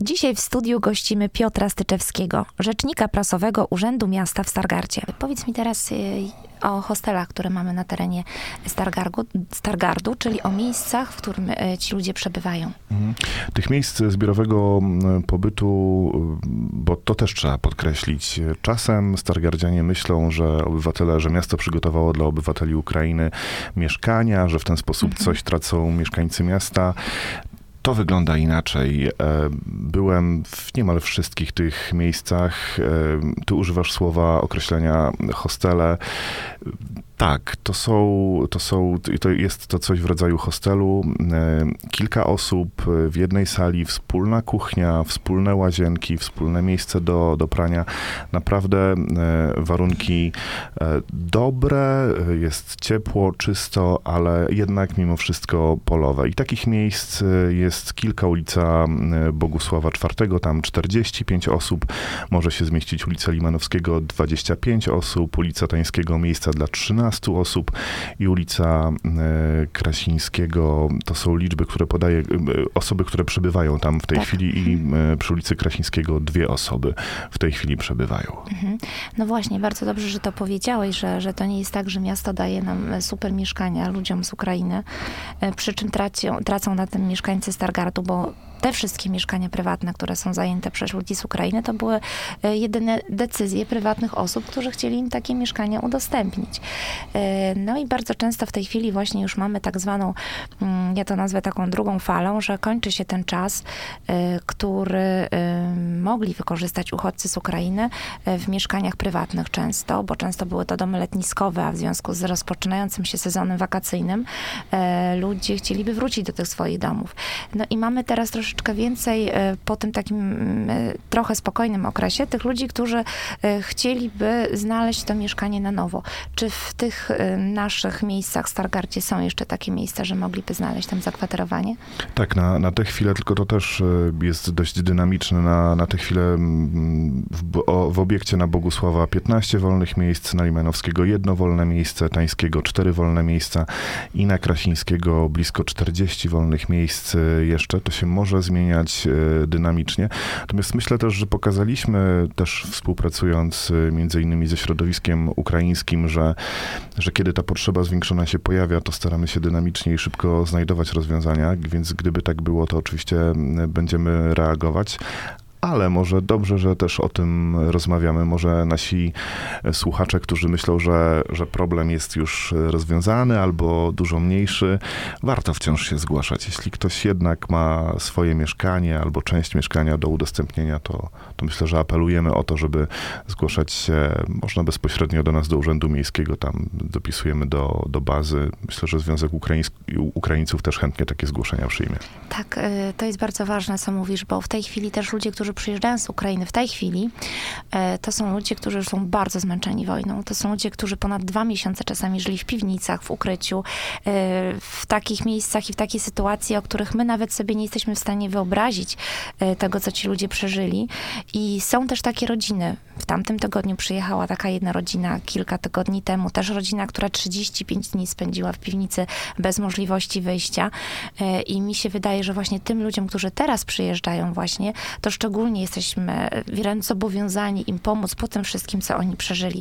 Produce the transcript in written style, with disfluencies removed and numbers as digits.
Dzisiaj w studiu gościmy Piotra Styczewskiego, rzecznika prasowego Urzędu Miasta w Stargardzie. Powiedz mi teraz o hostelach, które mamy na terenie Stargardu, czyli o miejscach, w którym ci ludzie przebywają. Tych miejsc zbiorowego pobytu, bo to też trzeba podkreślić, czasem stargardzianie myślą, że miasto przygotowało dla obywateli Ukrainy mieszkania, że w ten sposób coś tracą mieszkańcy miasta. To wygląda inaczej. Byłem w niemal wszystkich tych miejscach. Ty używasz słowa, określenia hostele. Tak, to jest to coś w rodzaju hostelu. Kilka osób w jednej sali, wspólna kuchnia, wspólne łazienki, wspólne miejsce do prania. Naprawdę warunki dobre, jest ciepło, czysto, ale jednak mimo wszystko polowe. I takich miejsc jest kilka. Ulica Bogusława IV, tam 45 osób. Może się zmieścić ulica Limanowskiego, 25 osób. Ulica Tańskiego, miejsca dla 13 osób i ulica Krasińskiego, to są liczby, które podaje osoby, które przebywają tam w tej chwili i przy ulicy Krasińskiego 2 osoby w tej chwili przebywają. No właśnie, bardzo dobrze, że to powiedziałeś, że to nie jest tak, że miasto daje nam super mieszkania ludziom z Ukrainy, przy czym tracą na tym mieszkańcy Stargardu, bo te wszystkie mieszkania prywatne, które są zajęte przez ludzi z Ukrainy, to były jedyne decyzje prywatnych osób, którzy chcieli im takie mieszkania udostępnić. No i bardzo często w tej chwili właśnie już mamy tak zwaną, ja to nazwę taką drugą falą, że kończy się ten czas, który mogli wykorzystać uchodźcy z Ukrainy w mieszkaniach prywatnych często, bo często były to domy letniskowe, a w związku z rozpoczynającym się sezonem wakacyjnym ludzie chcieliby wrócić do tych swoich domów. No i mamy teraz troszeczkę więcej po tym takim trochę spokojnym okresie tych ludzi, którzy chcieliby znaleźć to mieszkanie na nowo. Czy w tych naszych miejscach w Stargardzie są jeszcze takie miejsca, że mogliby znaleźć tam zakwaterowanie? Tak, na tę chwilę, tylko to też jest dość dynamiczne. Na tę chwilę w obiekcie na Bogusława 15 wolnych miejsc, na Limanowskiego 1 wolne miejsce, Tańskiego 4 wolne miejsca i na Krasińskiego blisko 40 wolnych miejsc jeszcze. To się może zmieniać dynamicznie. Natomiast myślę też, że pokazaliśmy też współpracując między innymi ze środowiskiem ukraińskim, że kiedy ta potrzeba zwiększona się pojawia, to staramy się dynamicznie i szybko znajdować rozwiązania, więc gdyby tak było, to oczywiście będziemy reagować. Ale może dobrze, że też o tym rozmawiamy. Może nasi słuchacze, którzy myślą, że problem jest już rozwiązany albo dużo mniejszy, warto wciąż się zgłaszać. Jeśli ktoś jednak ma swoje mieszkanie albo część mieszkania do udostępnienia, to myślę, że apelujemy o to, żeby zgłaszać się można bezpośrednio do nas, do Urzędu Miejskiego. Tam dopisujemy do bazy. Myślę, że Związek Ukraińców też chętnie takie zgłoszenia przyjmie. Tak, to jest bardzo ważne, co mówisz, bo w tej chwili też ludzie, którzy przyjeżdżają z Ukrainy w tej chwili, to są ludzie, którzy są bardzo zmęczeni wojną. To są ludzie, którzy ponad 2 miesiące czasami żyli w piwnicach, w ukryciu, w takich miejscach i w takiej sytuacji, o których my nawet sobie nie jesteśmy w stanie wyobrazić tego, co ci ludzie przeżyli. I są też takie rodziny. W tamtym tygodniu przyjechała taka jedna rodzina, kilka tygodni temu. Też rodzina, która 35 dni spędziła w piwnicy bez możliwości wyjścia. I mi się wydaje, że właśnie tym ludziom, którzy teraz przyjeżdżają właśnie, to szczególnie jesteśmy wręcz zobowiązani im pomóc po tym wszystkim, co oni przeżyli.